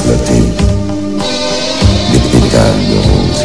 flotter des pétales de rose.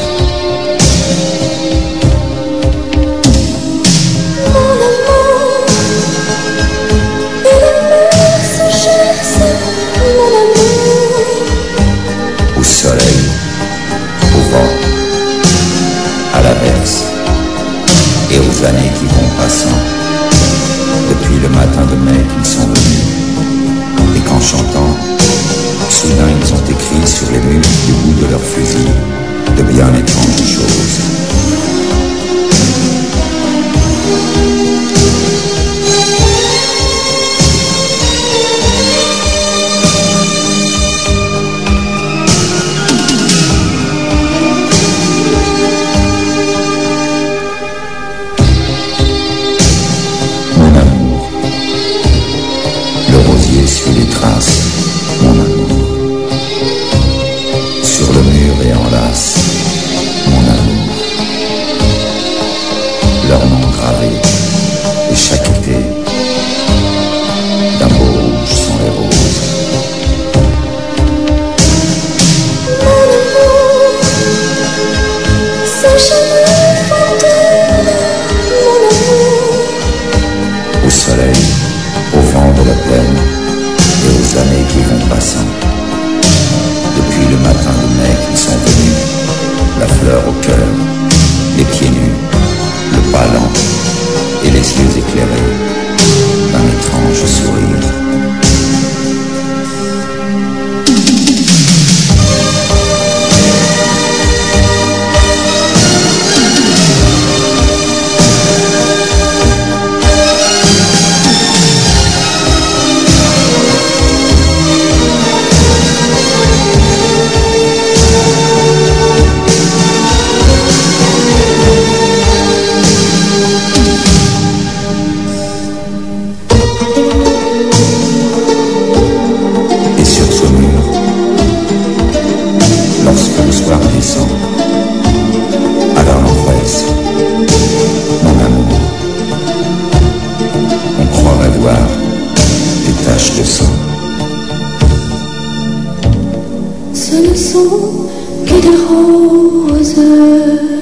Au soleil, au vent, à l'averse, et aux années qui vont passant, depuis le matin de mai qu'ils sont venus, et qu'en chantant, soudain ils ont écrit sur les murs du bout de leurs fusils de bien étranges choses. Suit les traces, mon amour, sur le mur et enlace, mon amour, leur nom gravé, et chaque été, d'un beau rouge sont les roses. Mon amour, ces cheveux fantômes, mon amour, au soleil, au vent de la plaine, et aux années qui vont passant. Depuis le matin de mai qu'ils sont venus, la fleur au cœur, les pieds nus, le pas lent et les yeux éclairés d'un étrange sourire. Lorsque le soir descend, alors l'embrasse, mon amour, on croirait voir des taches de sang. ce ne sont que des roses.